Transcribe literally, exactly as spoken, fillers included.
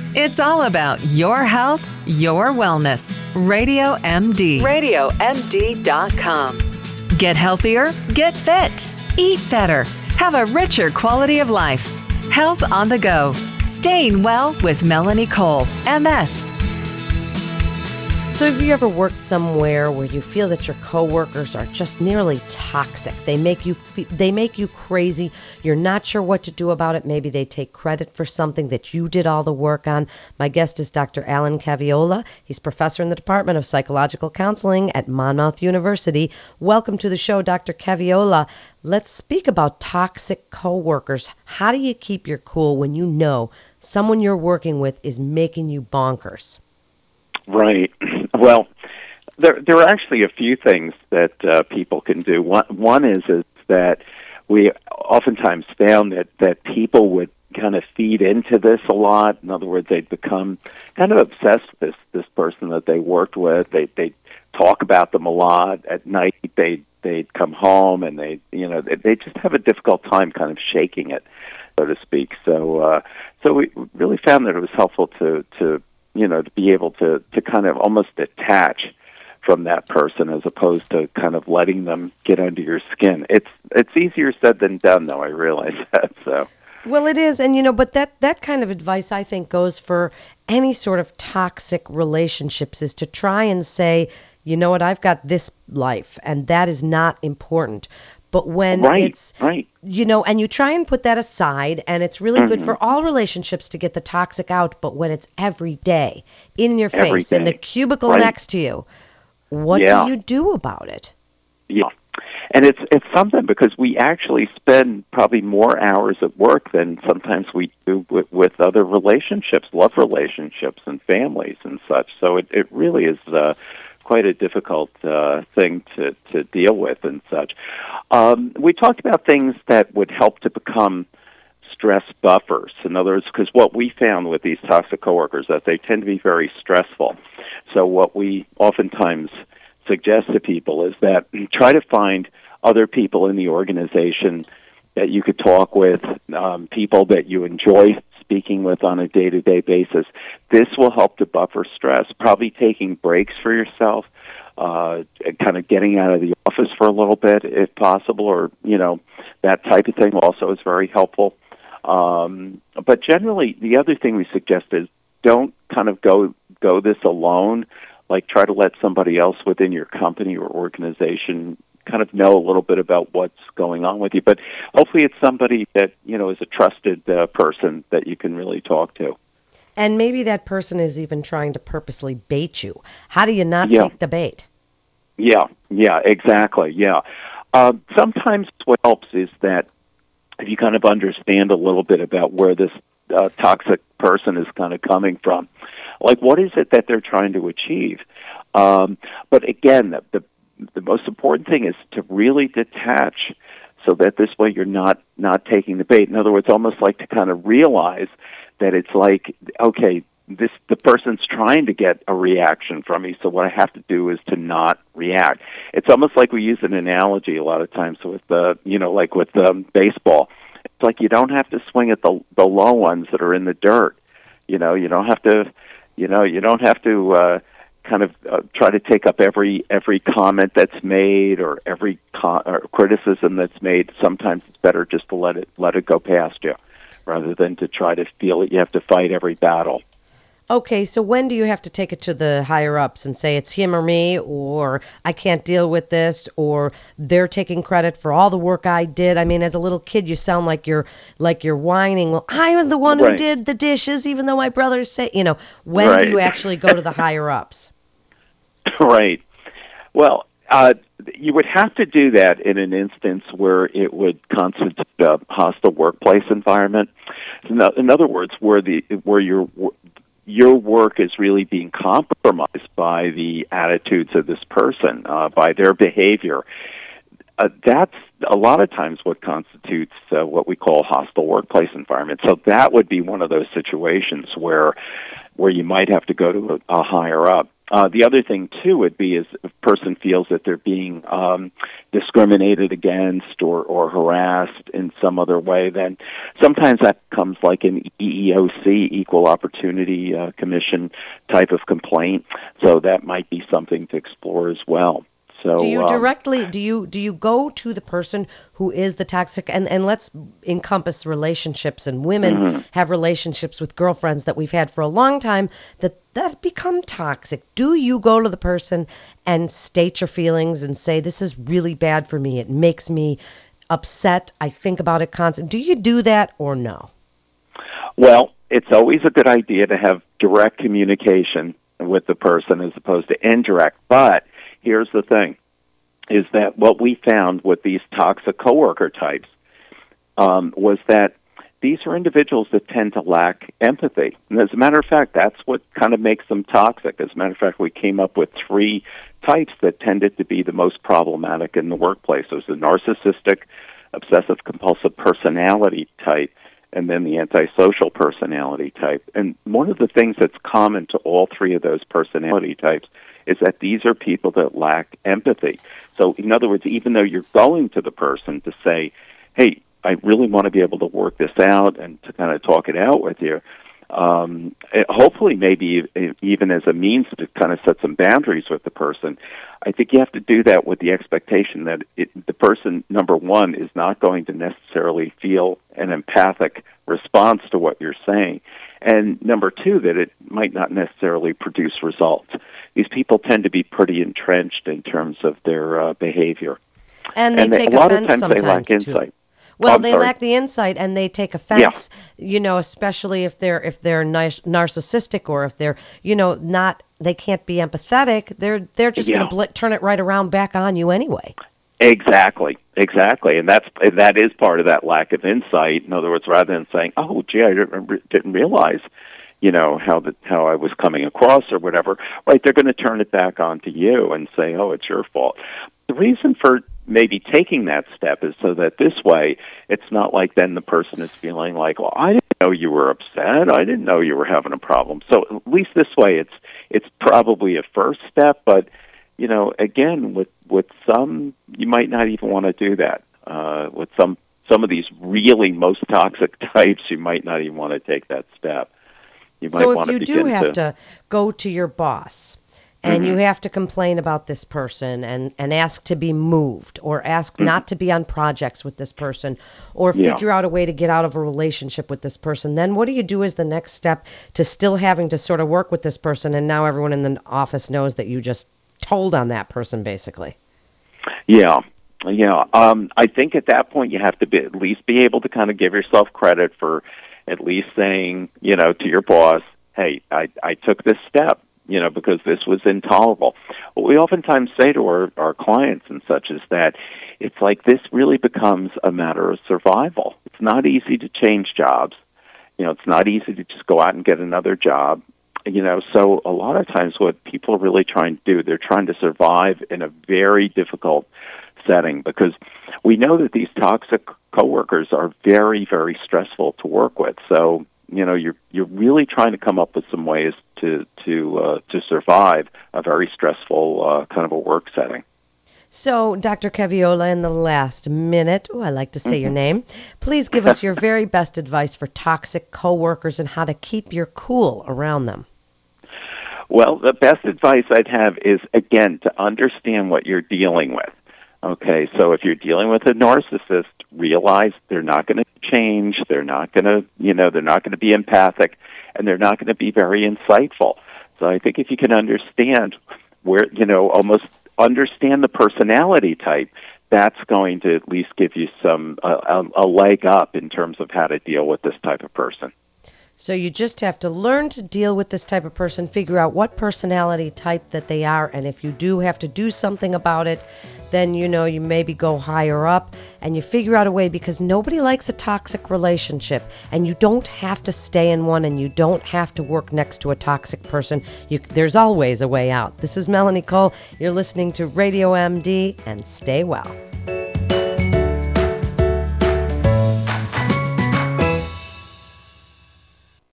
It's all about your health, your wellness. Radio M D. radio M D dot com. Get healthier, get fit, eat better, have a richer quality of life. Health on the go. Staying well with Melanie Cole, M S. So have you ever worked somewhere where you feel that your coworkers are just nearly toxic? They make you fe- they make you crazy. You're not sure what to do about it. Maybe they take credit for something that you did all the work on. My guest is Doctor Alan Caviola. He's professor in the Department of Psychological Counseling at Monmouth University. Welcome to the show, Doctor Caviola. Let's speak about toxic coworkers. How do you keep your cool when you know someone you're working with is making you bonkers? Right. Well, there there are actually a few things that uh, people can do. One, one is is that we oftentimes found that, that people would kind of feed into this a lot. In other words, they'd become kind of obsessed with this, this person that they worked with. They they talk about them a lot. At night, they they'd come home and they you know they, they just have a difficult time kind of shaking it, so to speak. So uh, so we really found that it was helpful to to you know, to be able to, to kind of almost detach from that person as opposed to kind of letting them get under your skin. It's it's easier said than done, though, I realize that. So. Well, it is, and, you know, but that, that kind of advice, I think, goes for any sort of toxic relationships, is to try and say, you know what, I've got this life, and that is not important. But when right, it's, right. you know, and you try and put that aside, and it's really mm-hmm. good for all relationships to get the toxic out, but when it's every day, in your every face, day. in the cubicle right. next to you, what yeah. do you do about it? Yeah. And it's it's something because we actually spend probably more hours at work than sometimes we do with, with other relationships, love relationships and families and such. So it, it really is uh, quite a difficult uh, thing to, to deal with and such. Um, we talked about things that would help to become stress buffers. In other words, because what we found with these toxic coworkers is that they tend to be very stressful. So what we oftentimes suggest to people is that try to find other people in the organization that you could talk with, um, people that you enjoy speaking with on a day-to-day basis. This will help to buffer stress. Probably taking breaks for yourself, uh, kind of getting out of the office for a little bit if possible, or, you know, that type of thing also is very helpful. Um, but generally, the other thing we suggest is don't kind of go go this alone. Like, try to let somebody else within your company or organization kind of know a little bit about what's going on with you. But hopefully it's somebody that, you know, is a trusted uh, person that you can really talk to. And maybe that person is even trying to purposely bait you. How do you not yeah. take the bait? Yeah, yeah, exactly, yeah. Uh, sometimes what helps is that if you kind of understand a little bit about where this uh, toxic person is kind of coming from, like what is it that they're trying to achieve? Um, but again, the, the the most important thing is to really detach, so that this way you're not not taking the bait. In other words, almost like to kind of realize that it's like, okay, this the person's trying to get a reaction from me, so what I have to do is to not react. It's almost like we use an analogy a lot of times with the, you know, like with um, baseball. It's like you don't have to swing at the the low ones that are in the dirt. You know, you don't have to, you know, you don't have to uh, kind of uh, try to take up every every comment that's made or every co- or criticism that's made. Sometimes it's better just to let it let it go past you, rather than to try to feel that you have to fight every battle. Okay, so when do you have to take it to the higher-ups and say it's him or me, or I can't deal with this, or they're taking credit for all the work I did? I mean, as a little kid, you sound like you're like you're whining. Well, I was the one right. who did the dishes, even though my brothers say, you know, when right. do you actually go to the higher-ups? Right. Well, uh, you would have to do that in an instance where it would constitute a hostile workplace environment. In other words, where the where your your work is really being compromised by the attitudes of this person, uh, by their behavior. Uh, that's a lot of times what constitutes uh, what we call hostile workplace environment. So that would be one of those situations where where you might have to go to a, a higher up. Uh, the other thing, too, would be is if a person feels that they're being um, discriminated against or, or harassed in some other way, then sometimes that comes like an E E O C, Equal Opportunity uh, Commission type of complaint. So that might be something to explore as well. So, do you um, directly do you do you go to the person who is the toxic, and, and let's encompass relationships, and women mm-hmm. have relationships with girlfriends that we've had for a long time that that become toxic. Do you go to the person and state your feelings and say, this is really bad for me, it makes me upset, I think about it constantly? Do you do that or no? Well, it's always a good idea to have direct communication with the person as opposed to indirect, but here's the thing, is that what we found with these toxic coworker types um, was that these are individuals that tend to lack empathy. And as a matter of fact, that's what kind of makes them toxic. As a matter of fact, we came up with three types that tended to be the most problematic in the workplace. It was the narcissistic, obsessive-compulsive personality type, and then the antisocial personality type. And one of the things that's common to all three of those personality types is that these are people that lack empathy. So, in other words, even though you're going to the person to say, hey, I really want to be able to work this out and to kind of talk it out with you, um, it, hopefully maybe even as a means to kind of set some boundaries with the person, I think you have to do that with the expectation that it, the person, number one, is not going to necessarily feel an empathic response to what you're saying. And number two, that it might not necessarily produce results. These people tend to be pretty entrenched in terms of their uh, behavior. And they and take they, a lot offense of times sometimes, they lack too. insight. Well, Oh, I'm they sorry. lack the insight, and they take offense. Yeah. You know, especially if they're if they're nice, narcissistic, or if they're you know not they can't be empathetic. They're they're just Yeah. going to bl- turn it right around back on you anyway. Exactly, exactly, and that's that is part of that lack of insight. In other words, rather than saying, "Oh, gee, I didn't, didn't realize," you know, how the how I was coming across or whatever, right? They're going to turn it back onto you and say, "Oh, it's your fault." The reason for maybe taking that step is so that this way, it's not like then the person is feeling like, "Well, I didn't know you were upset. I didn't know you were having a problem." So at least this way, it's it's probably a first step, but you know, again, with with some, you might not even want to do that. Uh, with some some of these really most toxic types, you might not even want to take that step. You might So want if you to do begin have to, to go to your boss and Mhm. you have to complain about this person and, and ask to be moved, or ask Mhm. not to be on projects with this person, or Yeah. figure out a way to get out of a relationship with this person, then what do you do as the next step to still having to sort of work with this person, and now everyone in the office knows that you just told on that person, basically? Yeah, yeah. Um, I think at that point you have to be, at least be able to kind of give yourself credit for at least saying, you know, to your boss, hey, I, I took this step, you know, because this was intolerable. What we oftentimes say to our, our clients and such is that it's like this really becomes a matter of survival. It's not easy to change jobs. You know, it's not easy to just go out and get another job. You know, so a lot of times what people are really trying to do, they're trying to survive in a very difficult setting, because we know that these toxic coworkers are very, very stressful to work with. So, you know, you're you're really trying to come up with some ways to to uh, to survive a very stressful uh, kind of a work setting. So, Doctor Caviola, in the last minute, oh, I like to say Mm-hmm. your name, please give us your very best advice for toxic coworkers and how to keep your cool around them. Well, the best advice I'd have is, again, to understand what you're dealing with. Okay, so if you're dealing with a narcissist, realize they're not going to change, they're not going to, you know, they're not going to be empathic, and they're not going to be very insightful. So I think if you can understand where, you know, almost understand the personality type, that's going to at least give you some uh, a, a leg up in terms of how to deal with this type of person. So you just have to learn to deal with this type of person, figure out what personality type that they are, and if you do have to do something about it, then, you know, you maybe go higher up and you figure out a way, because nobody likes a toxic relationship, and you don't have to stay in one, and you don't have to work next to a toxic person. You, there's always a way out. This is Melanie Cole. You're listening to Radio M D, and stay well.